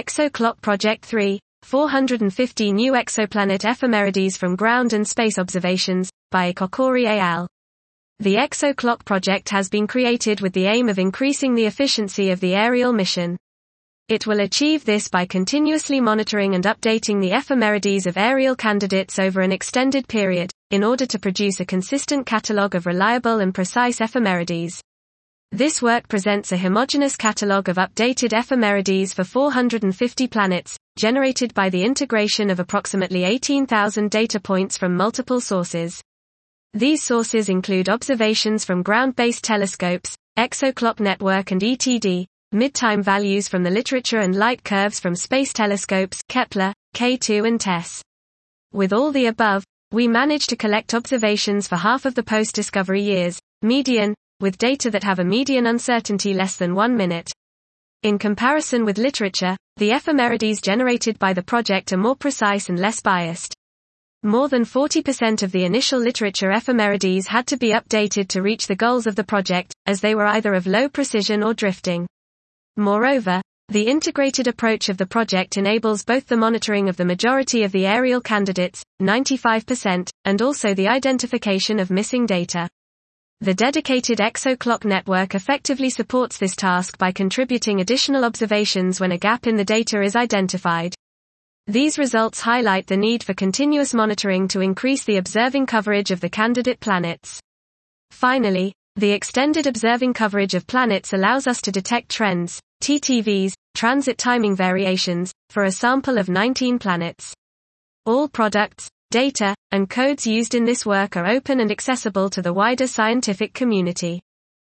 ExoClock Project 3, 450 new exoplanet ephemerides from ground and space observations, by Kokori et al. The ExoClock project has been created with the aim of increasing the efficiency of the aerial mission. It will achieve this by continuously monitoring and updating the ephemerides of aerial candidates over an extended period, in order to produce a consistent catalogue of reliable and precise ephemerides. This work presents a homogeneous catalogue of updated ephemerides for 450 planets, generated by the integration of approximately 18,000 data points from multiple sources. These sources include observations from ground-based telescopes, ExoClock network and ETD, mid-time values from the literature and light curves from space telescopes, Kepler, K2 and TESS. With all the above, we managed to collect observations for half of the post-discovery years, median, with data that have a median uncertainty less than 1 minute. In comparison with literature, the ephemerides generated by the project are more precise and less biased. More than 40% of the initial literature ephemerides had to be updated to reach the goals of the project, as they were either of low precision or drifting. Moreover, the integrated approach of the project enables both the monitoring of the majority of the aerial candidates, 95%, and also the identification of missing data. The dedicated ExoClock network effectively supports this task by contributing additional observations when a gap in the data is identified. These results highlight the need for continuous monitoring to increase the observing coverage of the candidate planets. Finally, the extended observing coverage of planets allows us to detect trends, TTVs, transit timing variations, for a sample of 19 planets. All products, data, and codes used in this work are open and accessible to the wider scientific community.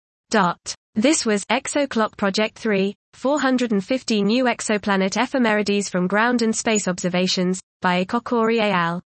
This was ExoClock Project 3, 450 new exoplanet ephemerides from ground and space observations, by Kokori et al.